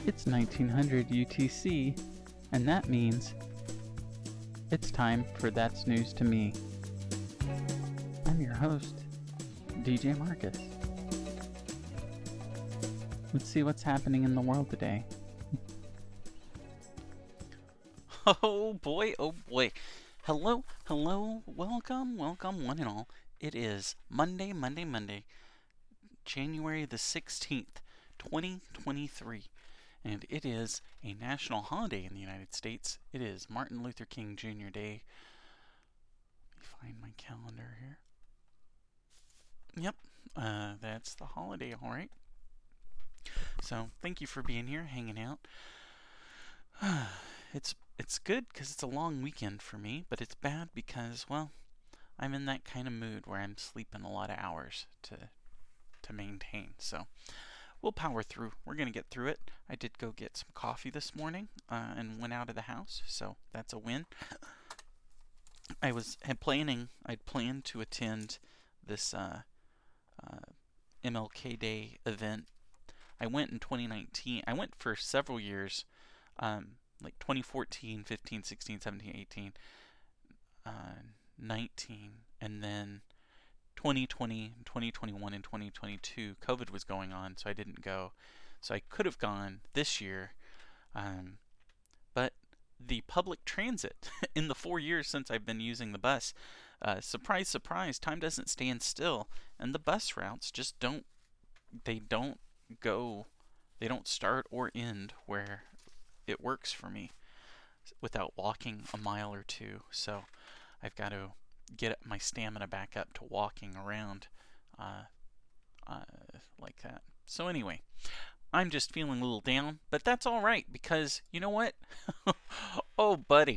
It's 1900 UTC, and that means it's time for That's News to Me. I'm your host, DJ Marcus. Let's see what's happening in the world today. Oh boy, oh boy. Hello, welcome, one and all. It is Monday, January the 16th, 2023. And it is a national holiday in the United States. It is Martin Luther King Jr. Day. Let me find my calendar here. Yep, that's the holiday, alright. So, thank you for being here, hanging out. It's good because it's a long weekend for me, but it's bad because, well, I'm in that kind of mood where I'm sleeping a lot of hours to maintain. So we'll power through. We're going to get through it. I did go get some coffee this morning and went out of the house, so that's a win. I'd planned to attend this MLK Day event. I went in 2019. I went for several years, like 2014, 15, 16, 17, 18, 19, and then 2020, 2021, and 2022, COVID was going on, so I didn't go. So I could have gone this year, but the public transit in the 4 years since I've been using the bus, surprise, surprise, time doesn't stand still, and the bus routes just don't start or end where it works for me without walking a mile or two. So I've got to get my stamina back up to walking around like that. So anyway, I'm just feeling a little down, but that's all right because you know what? Oh, buddy,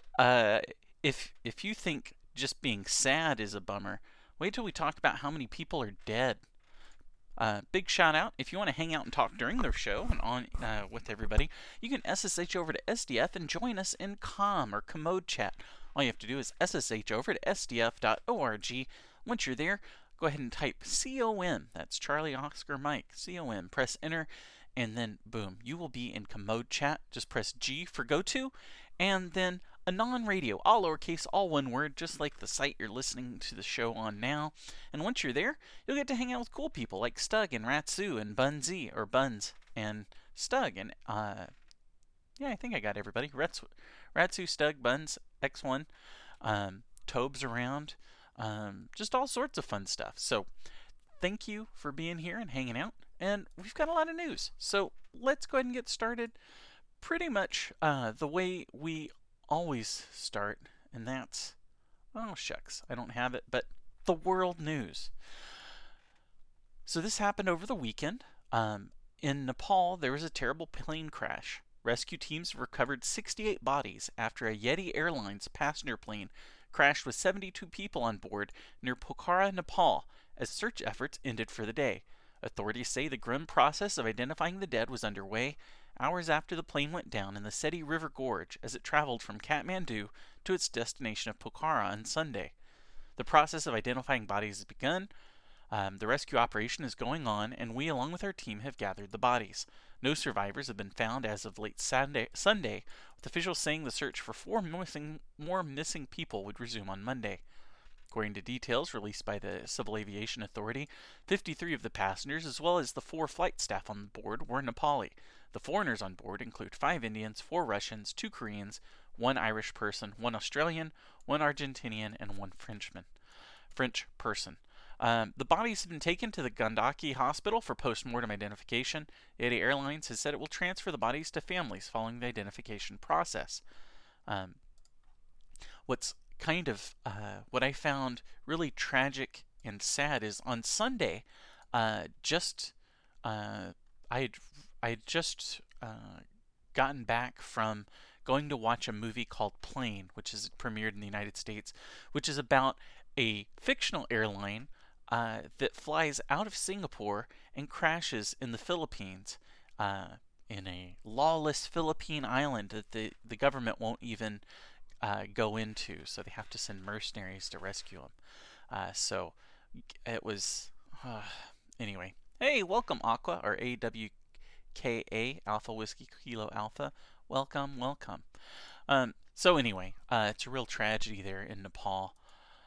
if you think just being sad is a bummer, wait till we talk about how many people are dead. Big shout out. If you want to hang out and talk during their show and on with everybody, you can SSH over to SDF and join us in Commode Chat. All you have to do is SSH over to sdf.org. Once you're there, go ahead and type COM. That's Charlie Oscar Mike. COM. Press enter, and then boom, you will be in Commode Chat. Just press G for go to, and then Anon Radio, all lowercase, all one word, just like the site you're listening to the show on now. And once you're there, you'll get to hang out with cool people like Stug and Ratsu and Bunz and Stug and yeah, I think I got everybody. Ratsu, Stug, Bunz, X1, Tobe's around, just all sorts of fun stuff. So thank you for being here and hanging out. And we've got a lot of news. So let's go ahead and get started pretty much the way we always start, and that's, oh shucks, I don't have it, but the world news. So this happened over the weekend. In Nepal, there was a terrible plane crash. Rescue teams recovered 68 bodies after a Yeti Airlines passenger plane crashed with 72 people on board near Pokhara, Nepal, as search efforts ended for the day. Authorities say the grim process of identifying the dead was underway hours after the plane went down in the Seti River Gorge as it traveled from Kathmandu to its destination of Pokhara on Sunday. The process of identifying bodies has begun. The rescue operation is going on, and we, along with our team, have gathered the bodies. No survivors have been found as of late Sunday, with officials saying the search for more missing people would resume on Monday. According to details released by the Civil Aviation Authority, 53 of the passengers, as well as the 4 flight staff on board, were Nepali. The foreigners on board include 5 Indians, 4 Russians, 2 Koreans, 1 Irish person, 1 Australian, 1 Argentinian, and 1 French person. The bodies have been taken to the Gandaki Hospital for post-mortem identification. Yeti Airlines has said it will transfer the bodies to families following the identification process. What's kind of what I found really tragic and sad is on Sunday, I had just gotten back from going to watch a movie called Plane, which is premiered in the United States, which is about a fictional airline that flies out of Singapore and crashes in the Philippines, in a lawless Philippine island that the government won't even go into, so they have to send mercenaries to rescue them. So it was anyway. Hey, welcome Aqua, or KA, Alpha Whiskey Kilo Alpha. Welcome, welcome. So anyway, it's a real tragedy there in Nepal.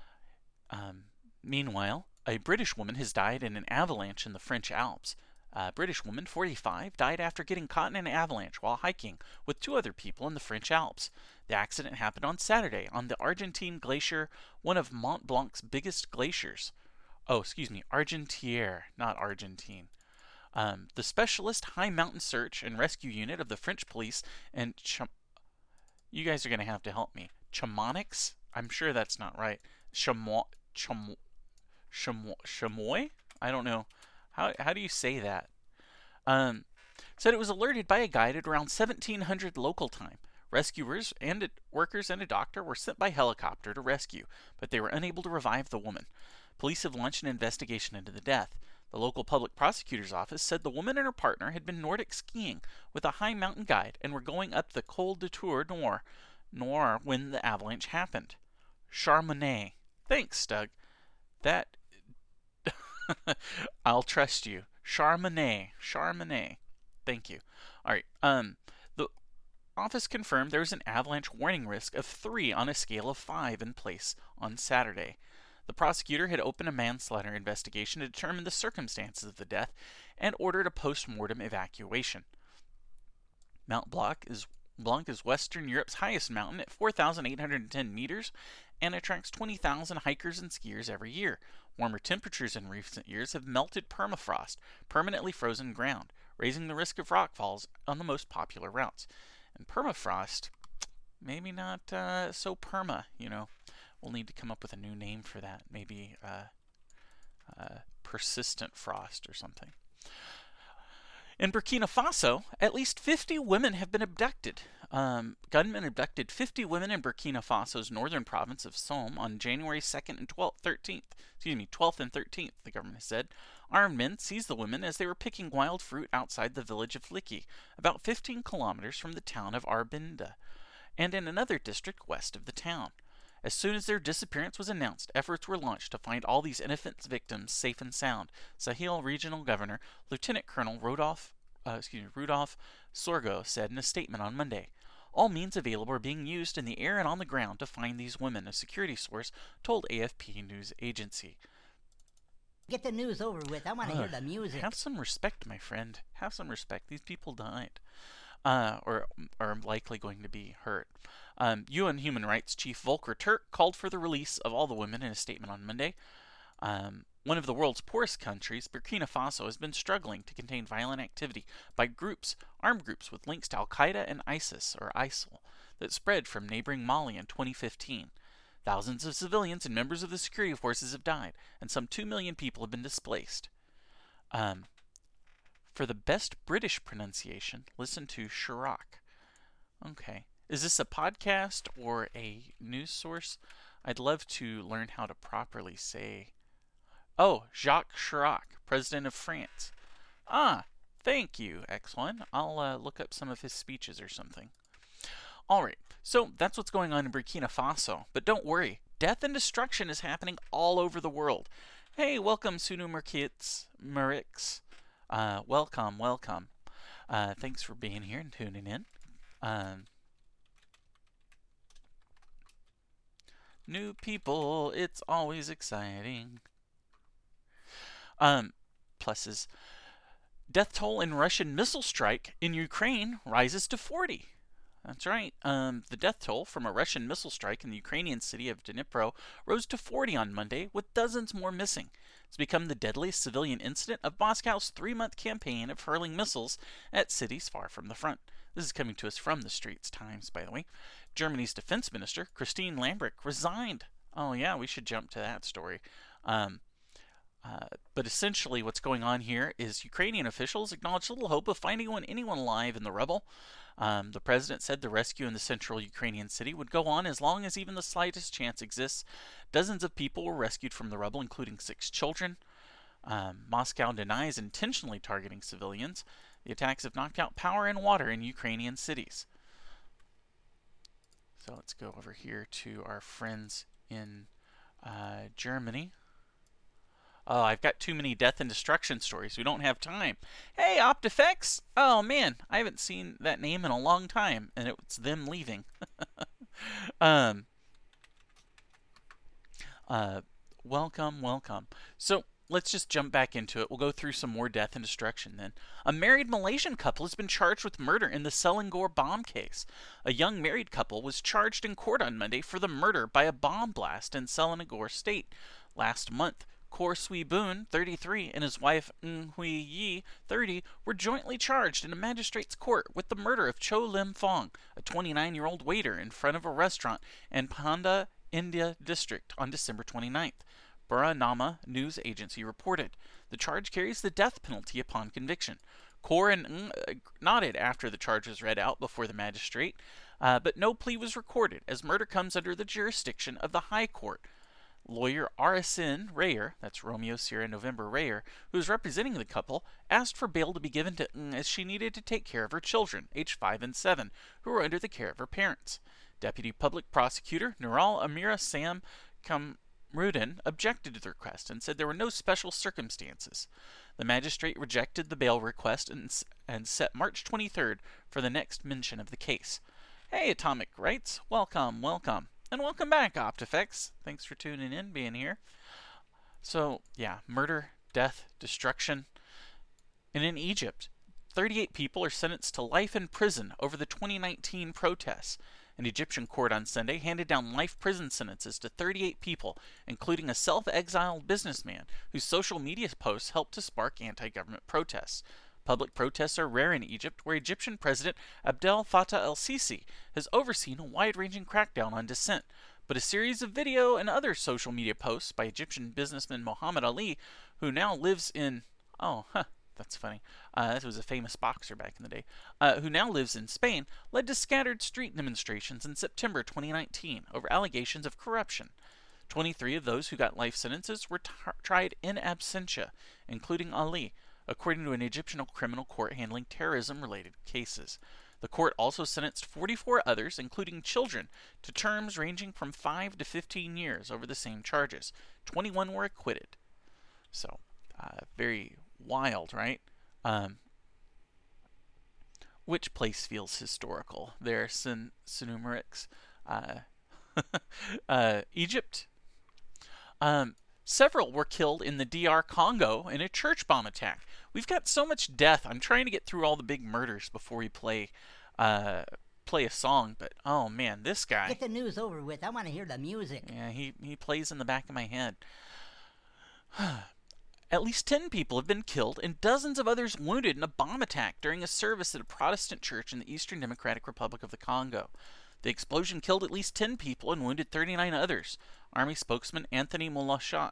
Meanwhile, a British woman has died in an avalanche in the French Alps. A British woman, 45, died after getting caught in an avalanche while hiking with 2 other people in the French Alps. The accident happened on Saturday on the Argentine Glacier, one of Mont Blanc's biggest glaciers. Oh, excuse me, Argentière, not Argentine. The Specialist High Mountain Search and Rescue Unit of the French Police and you guys are going to have to help me. Chamonix? I'm sure that's not right. Chamois? I don't know. How do you say that? Said it was alerted by a guide at around 1700 local time. Rescuers and workers and a doctor were sent by helicopter to rescue, but they were unable to revive the woman. Police have launched an investigation into the death. The local public prosecutor's office said the woman and her partner had been Nordic skiing with a high mountain guide and were going up the Col de Tour Nord when the avalanche happened. Charmonix. Thanks, Doug. That I'll trust you. Charmonix. Thank you. All right. The office confirmed there was an avalanche warning risk of 3 on a scale of 5 in place on Saturday. The prosecutor had opened a manslaughter investigation to determine the circumstances of the death and ordered a post-mortem evacuation. Mount Blanc is Western Europe's highest mountain at 4,810 meters and attracts 20,000 hikers and skiers every year. Warmer temperatures in recent years have melted permafrost, permanently frozen ground, raising the risk of rockfalls on the most popular routes. And permafrost, maybe not so perma, you know. We'll need to come up with a new name for that. Maybe persistent frost or something. In Burkina Faso, at least 50 women have been abducted. Gunmen abducted 50 women in Burkina Faso's northern province of Somme on January 2nd and 12th and 13th, the government has said. Armed men seized the women as they were picking wild fruit outside the village of Liki, about 15 kilometers from the town of Arbinda, and in another district west of the town. As soon as their disappearance was announced, efforts were launched to find all these innocent victims safe and sound, Sahel Regional Governor Lieutenant Colonel Rudolph Sorgo said in a statement on Monday. All means available are being used in the air and on the ground to find these women, a security source told AFP news agency. Get the news over with. I want to hear the music. Have some respect, my friend. Have some respect. These people died. Or are likely going to be hurt. UN Human Rights Chief Volker Turk called for the release of all the women in a statement on Monday. One of the world's poorest countries, Burkina Faso has been struggling to contain violent activity by armed groups with links to Al-Qaeda and ISIL, that spread from neighboring Mali in 2015. Thousands of civilians and members of the security forces have died, and some 2 million people have been displaced. For the best British pronunciation, listen to Chirac. Okay. Is this a podcast or a news source? I'd love to learn how to properly say... Oh, Jacques Chirac, President of France. Thank you, X1. I'll look up some of his speeches or something. Alright, so that's what's going on in Burkina Faso. But don't worry, death and destruction is happening all over the world. Hey, welcome, Sunu Marix. Welcome. Thanks for being here and tuning in. New people, it's always exciting. Pluses. Death toll in Russian missile strike in Ukraine rises to 40. That's right. The death toll from a Russian missile strike in the Ukrainian city of Dnipro rose to 40 on Monday, with dozens more missing. It's become the deadliest civilian incident of Moscow's 3-month campaign of hurling missiles at cities far from the front. This is coming to us from the Straits Times, by the way. Germany's defense minister, Christine Lambrecht, resigned. Oh yeah, we should jump to that story. But essentially what's going on here is Ukrainian officials acknowledge little hope of finding anyone alive in the rubble. The president said the rescue in the central Ukrainian city would go on as long as even the slightest chance exists. Dozens of people were rescued from the rubble, including 6 children. Moscow denies intentionally targeting civilians. The attacks have knocked out power and water in Ukrainian cities. So let's go over here to our friends in Germany. Oh, I've got too many death and destruction stories. We don't have time. Hey, Optifex! Oh man, I haven't seen that name in a long time, and it's them leaving. Welcome, welcome. So let's just jump back into it. We'll go through some more death and destruction then. A married Malaysian couple has been charged with murder in the Selangor bomb case. A young married couple was charged in court on Monday for the murder by a bomb blast in Selangor State last month. Kor Swee Boon, 33, and his wife Ng Hui Yi, 30, were jointly charged in a magistrate's court with the murder of Cho Lim Fong, a 29-year-old waiter in front of a restaurant in Panda, India District on December 29th. Burnama News Agency reported. The charge carries the death penalty upon conviction. Kor and Ng nodded after the charge was read out before the magistrate, but no plea was recorded as murder comes under the jurisdiction of the High Court. Lawyer Arisin Rayer, that's Romeo Sierra November Rayer, who is representing the couple, asked for bail to be given to Ng as she needed to take care of her children, aged 5 and 7, who were under the care of her parents. Deputy Public Prosecutor Nural Amira Sam Kamrudin objected to the request and said there were no special circumstances. The magistrate rejected the bail request and set March 23rd for the next mention of the case. Hey, Atomic Rights, welcome, welcome. And welcome back, Optifex. Thanks for tuning in, being here. So, yeah, murder, death, destruction. And in Egypt, 38 people are sentenced to life in prison over the 2019 protests. An Egyptian court on Sunday handed down life prison sentences to 38 people, including a self-exiled businessman whose social media posts helped to spark anti-government protests. Public protests are rare in Egypt, where Egyptian President Abdel Fattah el-Sisi has overseen a wide-ranging crackdown on dissent. But a series of video and other social media posts by Egyptian businessman Muhammad Ali, who now lives in... that's funny. This was a famous boxer back in the day. Who now lives in Spain, led to scattered street demonstrations in September 2019 over allegations of corruption. 23 of those who got life sentences were tried in absentia, including Ali, according to an Egyptian criminal court handling terrorism-related cases. The court also sentenced 44 others, including children, to terms ranging from 5 to 15 years over the same charges. 21 were acquitted. So, very wild, right? Which place feels historical? There, Sinumerix. Egypt. Several were killed in the DR Congo in a church bomb attack. We've got so much death. I'm trying to get through all the big murders before we play a song, but oh man, this guy. Get the news over with. I want to hear the music. Yeah, he plays in the back of my head. At least 10 people have been killed and dozens of others wounded in a bomb attack during a service at a Protestant church in the Eastern Democratic Republic of the Congo. The explosion killed at least 10 people and wounded 39 others. Army spokesman Anthony Mualushe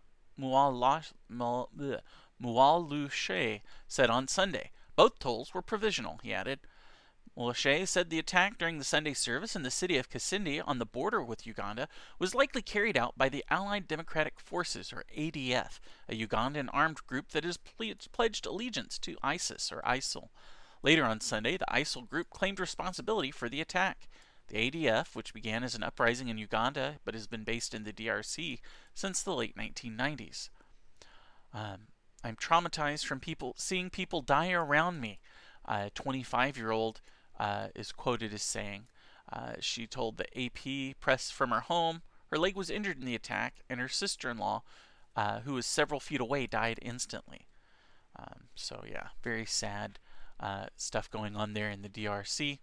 said on Sunday. Both tolls were provisional, he added. Mualushe said the attack during the Sunday service in the city of Kasindi on the border with Uganda was likely carried out by the Allied Democratic Forces, or ADF, a Ugandan armed group that has pledged allegiance to ISIS, or ISIL. Later on Sunday, the ISIL group claimed responsibility for the attack. The ADF, which began as an uprising in Uganda but has been based in the DRC since the late 1990s. I'm traumatized from seeing people die around me. A 25-year-old is quoted as saying, she told the AP press from her home her leg was injured in the attack, and her sister-in-law, who was several feet away, died instantly. So yeah, very sad stuff going on there in the DRC.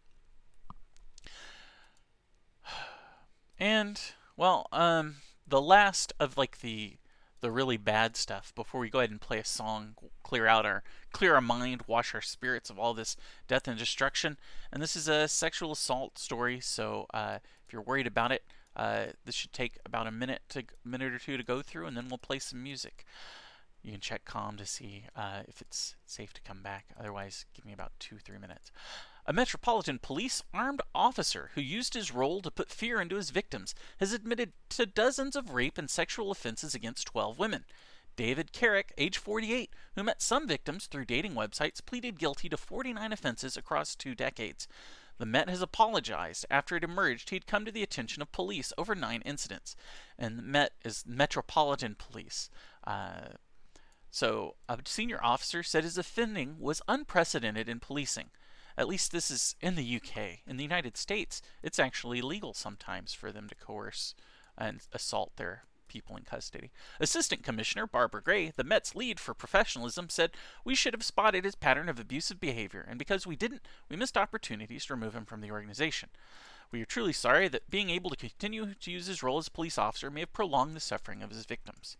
And, well, the last of like the really bad stuff before we go ahead and play a song, clear our mind, wash our spirits of all this death and destruction. And this is a sexual assault story, so if you're worried about it, this should take about a minute or two to go through, and then we'll play some music. You can check COM to see if it's safe to come back. Otherwise, give me about 2-3 minutes. A Metropolitan Police armed officer who used his role to put fear into his victims has admitted to dozens of rape and sexual offenses against 12 women. David Carrick, age 48, who met some victims through dating websites, pleaded guilty to 49 offenses across 2 decades. The Met has apologized after it emerged he'd come to the attention of police over 9 incidents. And the Met is Metropolitan Police. So, a senior officer said his offending was unprecedented in policing. At least this is in the UK. In the United States, it's actually legal sometimes for them to coerce and assault their people in custody. Assistant Commissioner Barbara Gray, the Met's lead for professionalism, said, "We should have spotted his pattern of abusive behavior, and because we didn't, we missed opportunities to remove him from the organization. We are truly sorry that being able to continue to use his role as a police officer may have prolonged the suffering of his victims."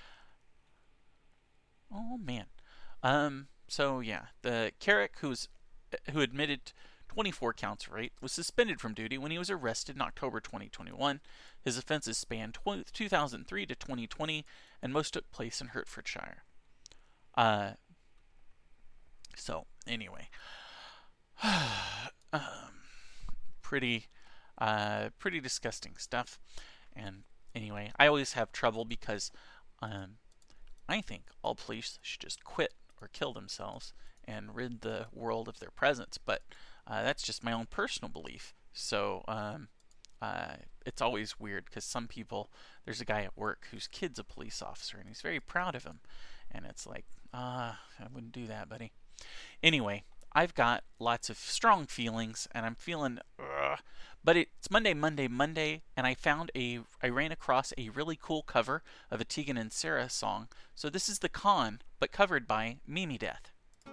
Oh man. So yeah, the Carrick, who admitted 24 counts of rape, was suspended from duty when he was arrested in October 2021. His offenses spanned 2003 to 2020, and most took place in Hertfordshire. So anyway, pretty disgusting stuff. And anyway, I always have trouble because I think all police should just quit or kill themselves and rid the world of their presence, but that's just my own personal belief. So it's always weird because some people, there's a guy at work whose kid's a police officer and he's very proud of him, and it's like, I wouldn't do that, buddy. Anyway, I've got lots of strong feelings, and I'm feeling, but it's Monday, and I ran across a really cool cover of a Tegan and Sara song. So this is The Con, but covered by Mimi Death.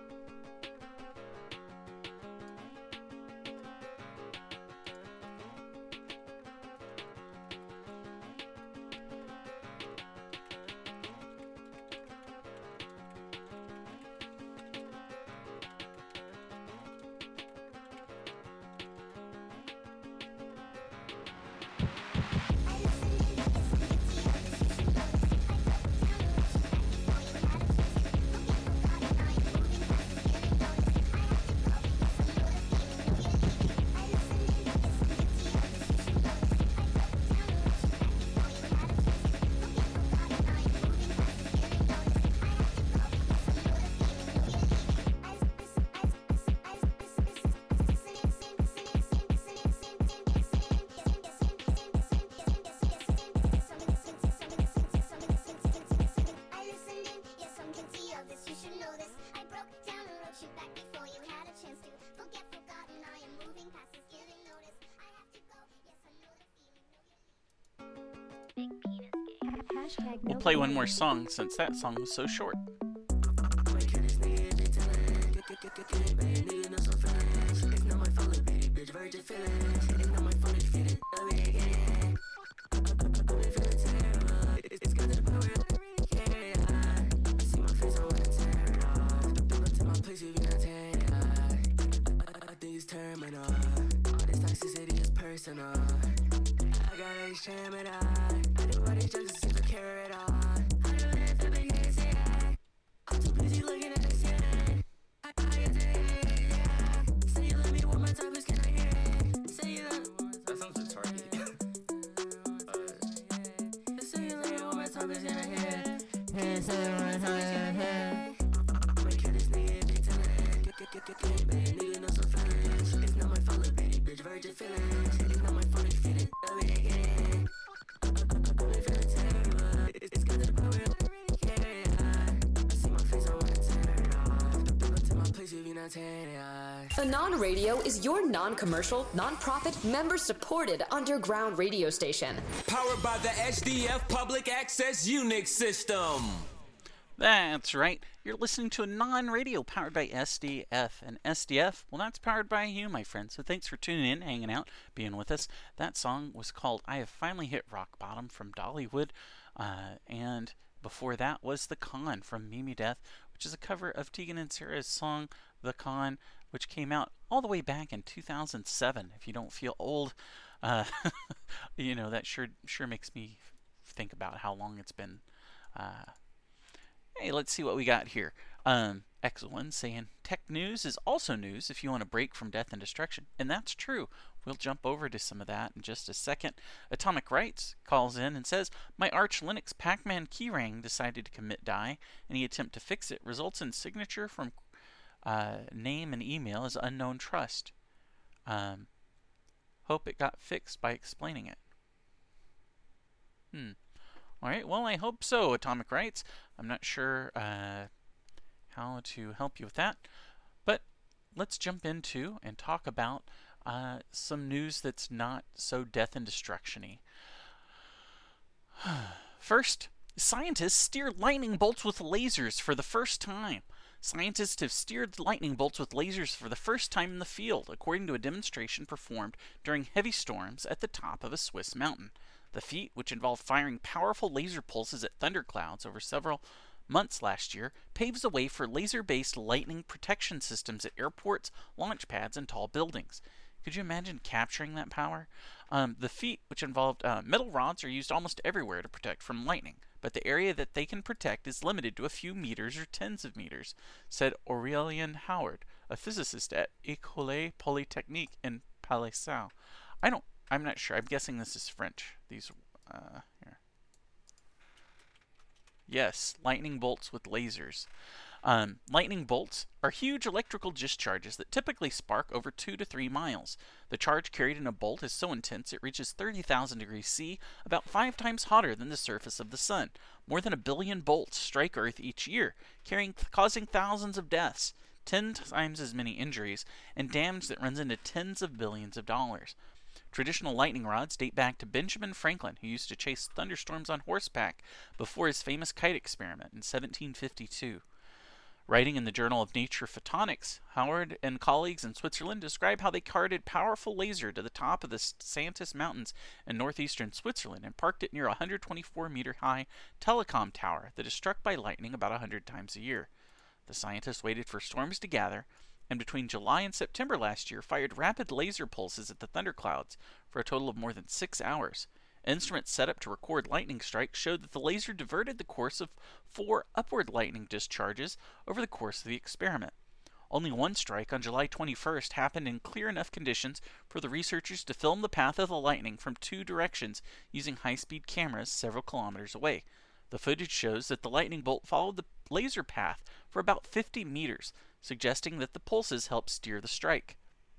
We'll play one more song since that song was so short. Anon Radio is your non-commercial, non-profit, member-supported underground radio station. Powered by the SDF Public Access Unix System. That's right. You're listening to a non-radio powered by SDF. And SDF, well, that's powered by you, my friend. So thanks for tuning in, hanging out, being with us. That song was called I Have Finally Hit Rock Bottom from Dollywood. And before that was The Con from Mimi Death, which is a cover of Tegan and Sara's song, The Con, which came out all the way back in 2007. If you don't feel old, you know, that sure makes me think about how long it's been. Hey, let's see what we got here. X1 saying, tech news is also news if you want a break from death and destruction. And that's true. We'll jump over to some of that in just a second. Atomic Rights calls in and says, my Arch Linux Pacman keyrang decided to commit die. Any attempt to fix it results in signature from name and email as unknown trust. Hope it got fixed by explaining it. All right, well, I hope so, Atomic Rights. I'm not sure how to help you with that, but let's jump into and talk about some news that's not so death and destruction-y. First, scientists steer lightning bolts with lasers for the first time. Scientists have steered lightning bolts with lasers for the first time in the field, according to a demonstration performed during heavy storms at the top of a Swiss mountain. The feat, which involved firing powerful laser pulses at thunderclouds over several months last year, paves the way for laser-based lightning protection systems at airports, launch pads, and tall buildings. Could you imagine capturing that power? The feat, which involved metal rods, are used almost everywhere to protect from lightning, but the area that they can protect is limited to a few meters or tens of meters, said Aurélien Howard, a physicist at École Polytechnique in Palaiseau. I'm not sure. I'm guessing this is French. These, here. Yes, lightning bolts with lasers. Lightning bolts are huge electrical discharges that typically spark over 2 to 3 miles. The charge carried in a bolt is so intense it reaches 30,000 degrees C, about 5 times hotter than the surface of the sun. More than 1 billion bolts strike Earth each year, causing thousands of deaths, 10 times as many injuries, and damage that runs into tens of billions of dollars. Traditional lightning rods date back to Benjamin Franklin, who used to chase thunderstorms on horseback before his famous kite experiment in 1752. Writing in the Journal of Nature Photonics, Howard and colleagues in Switzerland describe how they carted powerful laser to the top of the Santis Mountains in northeastern Switzerland and parked it near a 124-meter-high telecom tower that is struck by lightning about 100 times a year. The scientists waited for storms to gather, and between July and September last year fired rapid laser pulses at the thunderclouds for a total of more than 6 hours. Instruments set up to record lightning strikes showed that the laser diverted the course of 4 upward lightning discharges over the course of the experiment. Only one strike on July 21st happened in clear enough conditions for the researchers to film the path of the lightning from 2 directions using high-speed cameras several kilometers away. The footage shows that the lightning bolt followed the laser path for about 50 meters, suggesting that the pulses helped steer the strike.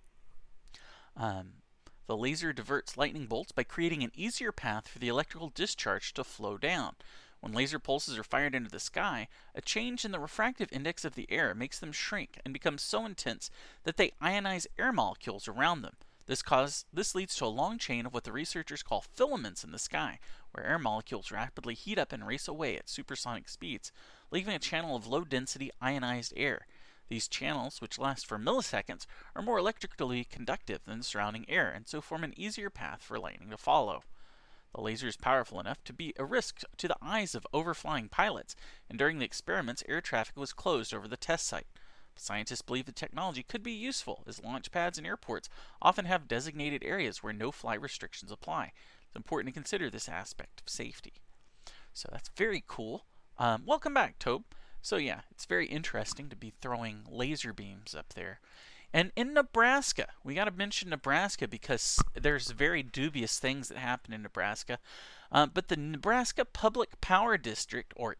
The laser diverts lightning bolts by creating an easier path for the electrical discharge to flow down. When laser pulses are fired into the sky, a change in the refractive index of the air makes them shrink and become so intense that they ionize air molecules around them. This leads to a long chain of what the researchers call filaments in the sky, where air molecules rapidly heat up and race away at supersonic speeds, leaving a channel of low-density ionized air. These channels, which last for milliseconds, are more electrically conductive than the surrounding air, and so form an easier path for lightning to follow. The laser is powerful enough to be a risk to the eyes of overflying pilots, and during the experiments, air traffic was closed over the test site. Scientists believe the technology could be useful, as launch pads and airports often have designated areas where no-fly restrictions apply. It's important to consider this aspect of safety. So that's very cool. Welcome back, Tobe. So yeah, it's very interesting to be throwing laser beams up there. And in Nebraska, we got to mention Nebraska because there's very dubious things that happen in Nebraska. But the Nebraska Public Power District, or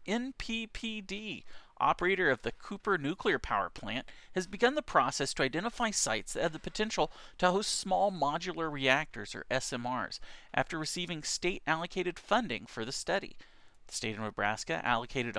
NPPD, operator of the Cooper Nuclear Power Plant, has begun the process to identify sites that have the potential to host small modular reactors, or SMRs, after receiving state-allocated funding for the study. The state of Nebraska allocated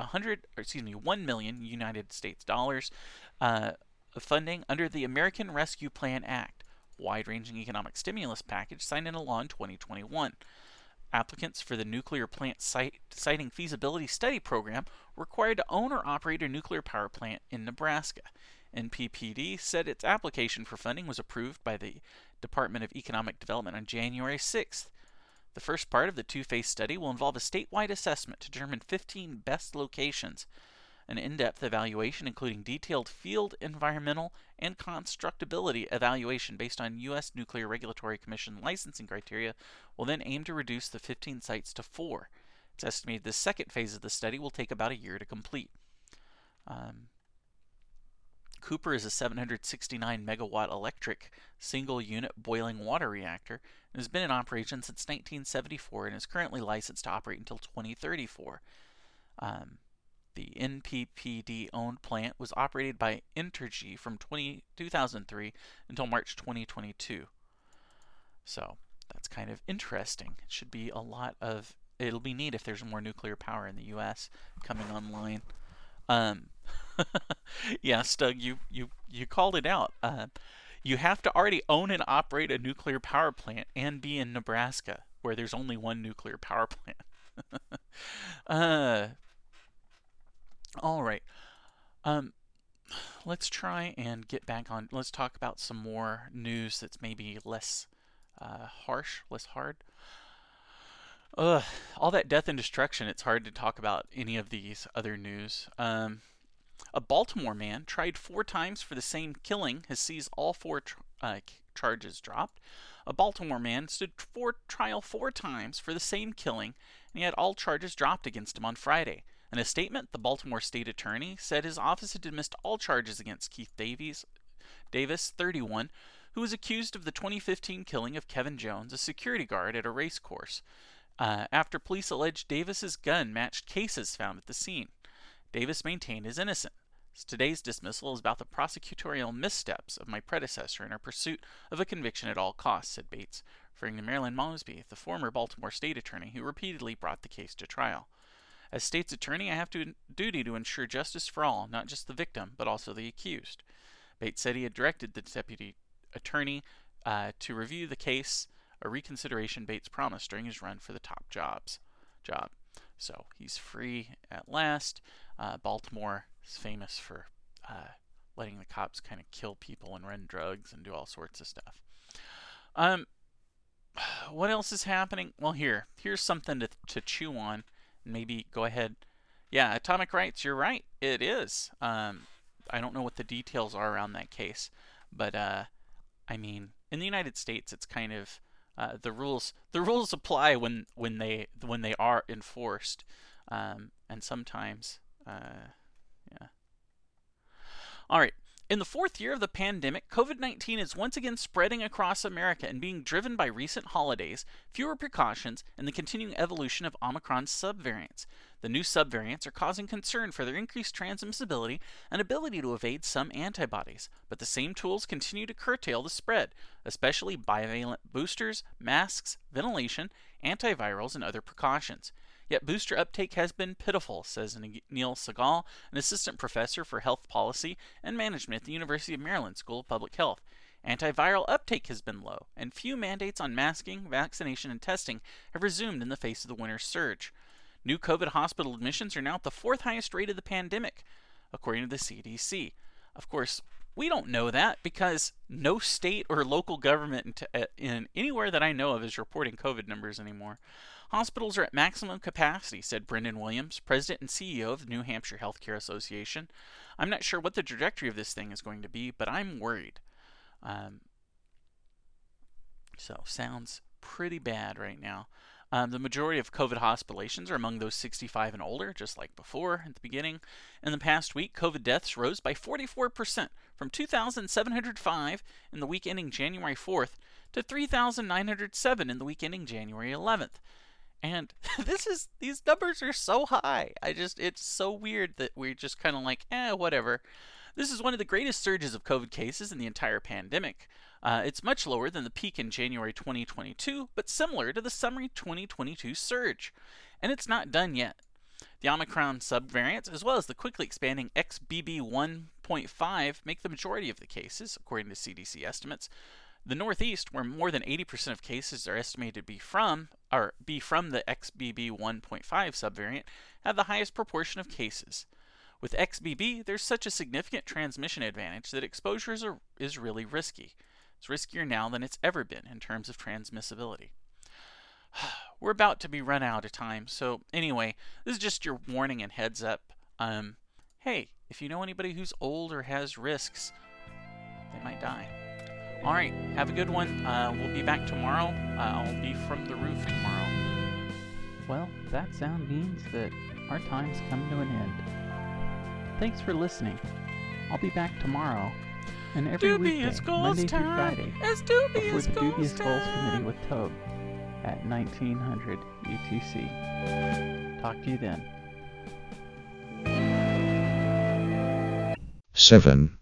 $1 million United States dollars of funding under the American Rescue Plan Act, a wide-ranging economic stimulus package signed into law in 2021. Applicants for the nuclear plant siting feasibility study program were required to own or operate a nuclear power plant in Nebraska. NPPD said its application for funding was approved by the Department of Economic Development on January 6th. The first part of the 2-phase study will involve a statewide assessment to determine 15 best locations, an in-depth evaluation including detailed field environmental and constructability evaluation based on U.S. Nuclear Regulatory Commission licensing criteria will then aim to reduce the 15 sites to 4. It's estimated the second phase of the study will take about a year to complete. Cooper is a 769 megawatt electric single-unit boiling water reactor and has been in operation since 1974 and is currently licensed to operate until 2034. The NPPD-owned plant was operated by Entergy from 2003 until March 2022. So that's kind of interesting. It should be a lot of it'll be neat if there's more nuclear power in the U.S. coming online. Yeah, Stug, you called it out. You have to already own and operate a nuclear power plant and be in Nebraska, where there's only one nuclear power plant. All right. Let's try and get back on. Let's talk about some more news that's maybe less harsh, less hard. All that death and destruction, it's hard to talk about any of these other news. A Baltimore man tried 4 times for the same killing has sees all 4 charges dropped. A Baltimore man stood for trial 4 times for the same killing, and he had all charges dropped against him on Friday. In a statement, the Baltimore State Attorney said his office had dismissed all charges against Keith Davis, 31, who was accused of the 2015 killing of Kevin Jones, a security guard at a race course, after police alleged Davis's gun matched cases found at the scene. Davis maintained his innocence. Today's dismissal is about the prosecutorial missteps of my predecessor in our pursuit of a conviction at all costs, said Bates, referring to Marilyn Mosby, the former Baltimore State Attorney who repeatedly brought the case to trial. As state's attorney, I have a duty to ensure justice for all, not just the victim, but also the accused. Bates said he had directed the deputy attorney to review the case, a reconsideration Bates promised during his run for the top job. So he's free at last. Baltimore is famous for letting the cops kind of kill people and run drugs and do all sorts of stuff. What else is happening? Well, here's something to chew on. Maybe go ahead. Yeah, atomic rights, you're right. It is. I don't know what the details are around that case, but I mean, in the United States, it's kind of the rules apply when they are enforced, and sometimes yeah. All right. In the 4th year of the pandemic, COVID-19 is once again spreading across America and being driven by recent holidays, fewer precautions, and the continuing evolution of Omicron's subvariants. The new subvariants are causing concern for their increased transmissibility and ability to evade some antibodies, but the same tools continue to curtail the spread, especially bivalent boosters, masks, ventilation, antivirals, and other precautions. Yet booster uptake has been pitiful, says Neil Segal, an assistant professor for health policy and management at the University of Maryland School of Public Health. Antiviral uptake has been low, and few mandates on masking, vaccination, and testing have resumed in the face of the winter surge. New COVID hospital admissions are now at the 4th highest rate of the pandemic, according to the CDC. Of course, we don't know that because no state or local government in anywhere that I know of is reporting COVID numbers anymore. Hospitals are at maximum capacity, said Brendan Williams, president and CEO of the New Hampshire Healthcare Association. I'm not sure what the trajectory of this thing is going to be, but I'm worried. So, sounds pretty bad right now. The majority of COVID hospitalizations are among those 65 and older, just like before at the beginning. In the past week, COVID deaths rose by 44%, from 2,705 in the week ending January 4th to 3,907 in the week ending January 11th. And these numbers are so high. It's so weird that we're just kind of like, whatever. This is one of the greatest surges of COVID cases in the entire pandemic. It's much lower than the peak in January 2022, but similar to the summer 2022 surge. And it's not done yet. The Omicron subvariants, as well as the quickly expanding XBB.1.5, make the majority of the cases, according to CDC estimates. The Northeast, where more than 80% of cases are estimated to be from the XBB.1.5 subvariant, have the highest proportion of cases. With XBB, there's such a significant transmission advantage that exposure is really risky. It's riskier now than it's ever been in terms of transmissibility. We're about to be run out of time, so anyway, this is just your warning and heads up. Hey, if you know anybody who's old or has risks, they might die. All right, have a good one. We'll be back tomorrow. I'll be from the roof tomorrow. Well, that sound means that our time's come to an end. Thanks for listening. I'll be back tomorrow and every weekday, Monday through Friday, before the Dubious Goals Committee with Toad at 1900 UTC. Talk to you then. 7.